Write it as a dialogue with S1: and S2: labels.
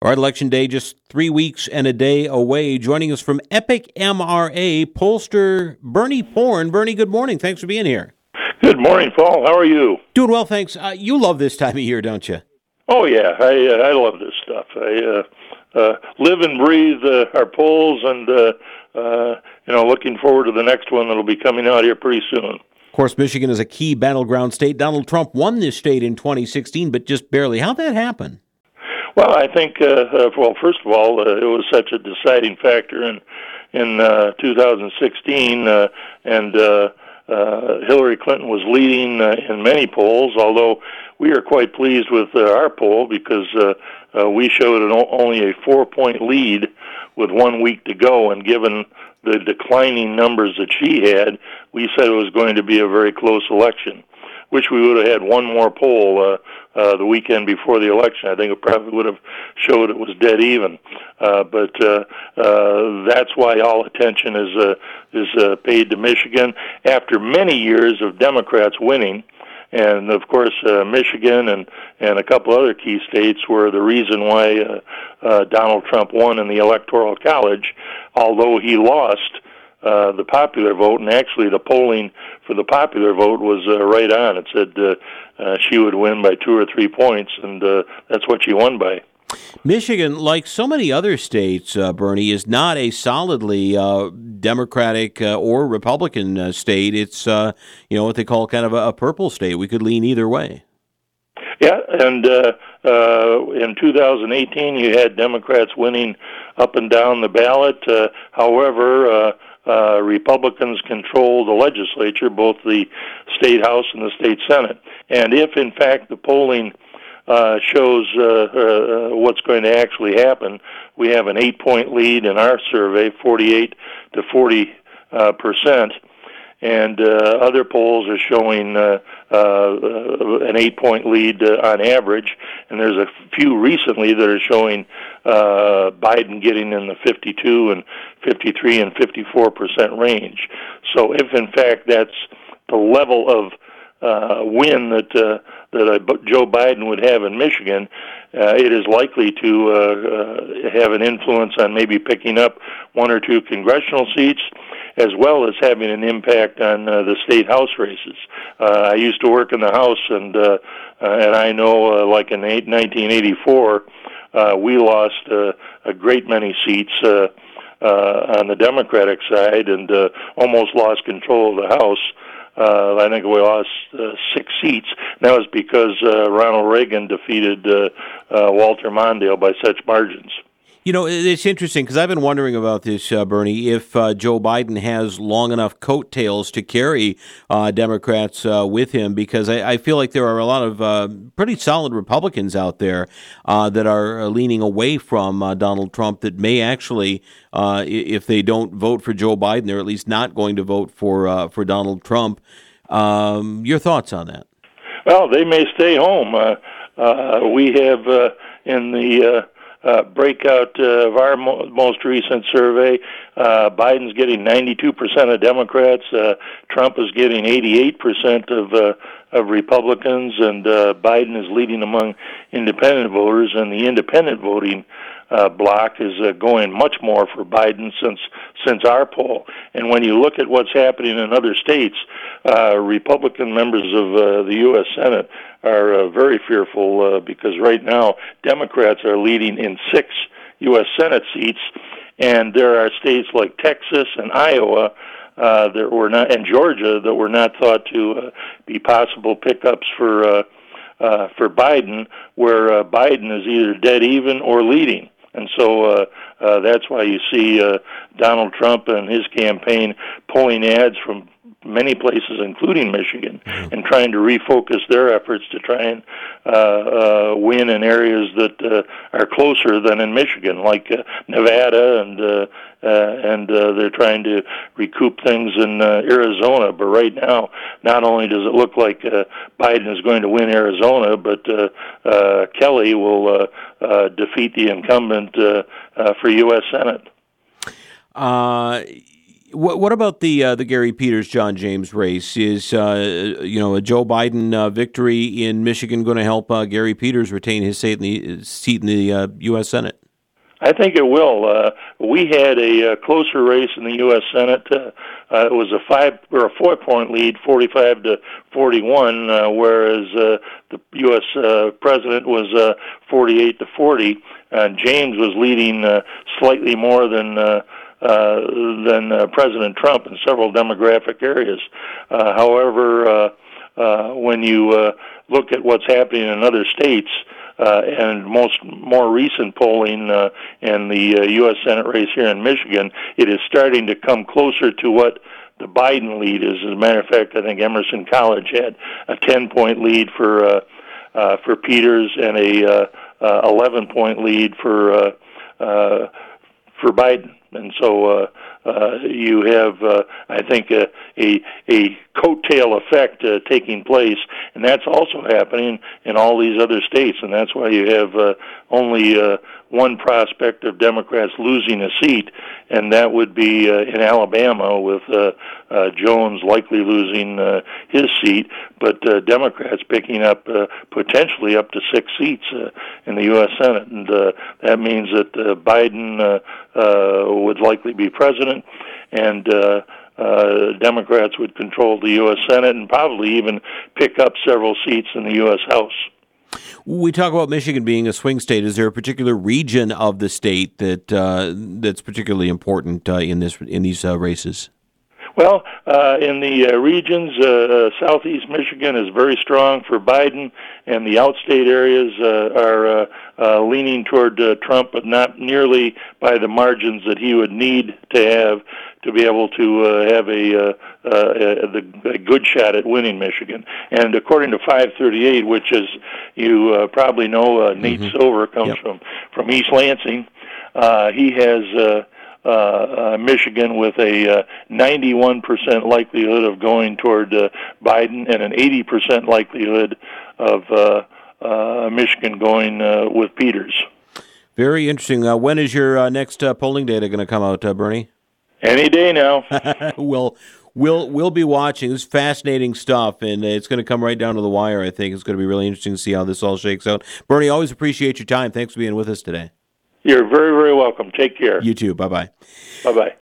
S1: All right, Election Day just 3 weeks and a day away. Joining us from Epic MRA, pollster Bernie Porn. Bernie, good morning. Thanks for being here.
S2: Good morning, Paul. How are you?
S1: Doing well, thanks. You love this time of year, don't you?
S2: Oh, yeah. I love this stuff. I live and breathe our polls and, looking forward to the next one that'll be coming out here pretty soon.
S1: Of course, Michigan is a key battleground state. Donald Trump won this state in 2016, but just barely. How'd that happen?
S2: Well, I think, first of all, it was such a deciding factor in 2016, and Hillary Clinton was leading in many polls, although we are quite pleased with our poll because we showed only a 4-point lead with 1 week to go, and given the declining numbers that she had, we said it was going to be a very close election. Wish we would have had one more poll the weekend before the election. I think it probably would have showed it was dead even. But that's why all attention is paid to Michigan after many years of Democrats winning. And, of course, Michigan and a couple other key states were the reason why Donald Trump won in the Electoral College, although he lost the popular vote, and actually the polling for the popular vote was right on. It said she would win by 2 or 3 points, and that's what she won by.
S1: Michigan, like so many other states, Bernie, is not a solidly Democratic or Republican state. It's what they call kind of a purple state. We could lean either way.
S2: Yeah, and in 2018 you had Democrats winning up and down the ballot. However, Republicans control the legislature, both the state house and the state senate. And if, in fact, the polling shows what's going to actually happen, we have an 8-point lead in our survey, 48 to 40%. And other polls are showing an 8-point lead on average, and there's a few recently that are showing Biden getting in the 52 and 53 and 54% range. So if in fact that's the level of win that Joe Biden would have in Michigan, it is likely to have an influence on maybe picking up 1 or 2 congressional seats, as well as having an impact on the state house races. I used to work in the House, and I know, like in 1984, we lost a great many seats on the Democratic side, and almost lost control of the House. I think we lost 6 seats. And that was because Ronald Reagan defeated Walter Mondale by such margins.
S1: You know, it's interesting because I've been wondering about this, Bernie, if Joe Biden has long enough coattails to carry Democrats with him, because I feel like there are a lot of pretty solid Republicans out there that are leaning away from Donald Trump that may actually, if they don't vote for Joe Biden, they're at least not going to vote for Donald Trump. Your thoughts on that?
S2: Well, they may stay home. We have in the breakout of our most recent survey, Biden's getting 92% of Democrats. Trump is getting 88% of Republicans, and Biden is leading among independent voters. And the independent voting bloc is going much more for Biden since our poll. And when you look at what's happening in other states, Republican members of the U.S. Senate are very fearful because right now Democrats are leading in 6 U.S. Senate seats, and there are states like Texas and Iowa that were not, and Georgia, that were not thought to be possible pickups for Biden, where Biden is either dead even or leading. And so that's why you see Donald Trump and his campaign pulling ads from many places, including Michigan, and trying to refocus their efforts to try and win in areas that are closer than in Michigan, like Nevada, and they're trying to recoup things in Arizona. But right now, not only does it look like Biden is going to win Arizona, but Kelly will defeat the incumbent for U.S. Senate.
S1: What about the Gary Peters John James race? Is a Joe Biden victory in Michigan going to help Gary Peters retain his seat in the U.S. Senate?
S2: I think it will. We had a closer race in the U.S. Senate. It was a 4-point lead, 45 to 41, whereas the U.S. president was 48 to 40. James was leading slightly more than President Trump in several demographic areas. However, when you look at what's happening in other states, and more recent polling in the U.S. Senate race here in Michigan, it is starting to come closer to what the Biden lead is. As a matter of fact, I think Emerson College had a 10-point lead for Peters and a 11-point lead for Biden. And so you have, I think, a coattail effect taking place, and that's also happening in all these other states, and that's why you have only one prospect of Democrats losing a seat, and that would be in Alabama, with Jones likely losing his seat, but Democrats picking up potentially up to 6 seats in the U.S. Senate, and that means that Biden would likely be president, and Democrats would control the U.S. Senate and probably even pick up several seats in the U.S. House.
S1: We talk about Michigan being a swing state. Is there a particular region of the state that's particularly important in these races?
S2: Well, in the regions, southeast Michigan is very strong for Biden, and the outstate areas are leaning toward Trump, but not nearly by the margins that he would need to have to be able to have a good shot at winning Michigan. And according to 538, which is, you probably know, Nate Silver comes from East Lansing, he has Michigan with a 91% likelihood of going toward Biden and an 80% likelihood of Michigan going with Peters.
S1: Very interesting. When is your next polling data going to come out, Bernie?
S2: Any day now.
S1: We'll be watching. This is fascinating stuff, and it's going to come right down to the wire. I think it's going to be really interesting to see how this all shakes out. Bernie, always appreciate your time. Thanks for being with us today.
S2: You're very, very welcome. Take care.
S1: You too. Bye-bye.
S2: Bye-bye.